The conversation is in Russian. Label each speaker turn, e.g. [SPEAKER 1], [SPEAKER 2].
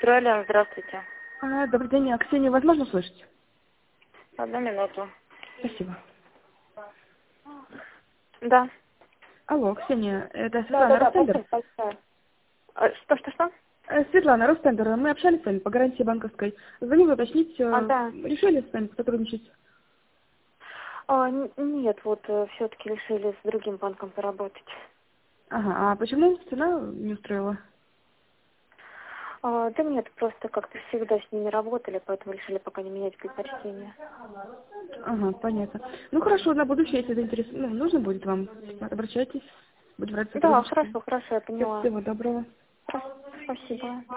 [SPEAKER 1] Стройлян, здравствуйте.
[SPEAKER 2] Добрый день, Ксения, возможно слышать?
[SPEAKER 1] Одну минуту.
[SPEAKER 2] Спасибо.
[SPEAKER 1] Да.
[SPEAKER 2] Алло, Ксения, это
[SPEAKER 1] Да,
[SPEAKER 2] Светлана Ростендер?
[SPEAKER 1] спасибо большое. Что?
[SPEAKER 2] Светлана Ростендер, мы общались с вами по гарантии банковской. Звоню уточнить,
[SPEAKER 1] Да.
[SPEAKER 2] решили с вами сотрудничать?
[SPEAKER 1] Нет, вот все-таки решили с другим банком поработать.
[SPEAKER 2] Ага, а почему цена не устроила?
[SPEAKER 1] Да нет, просто как-то всегда с ними работали, поэтому решили пока не менять предпочтения.
[SPEAKER 2] Ага, понятно. Ну хорошо, на будущее, если нужно будет вам, обращайтесь, будем рады
[SPEAKER 1] Да,
[SPEAKER 2] сотрудничеству.
[SPEAKER 1] хорошо, я поняла.
[SPEAKER 2] Всего доброго.
[SPEAKER 1] Спасибо.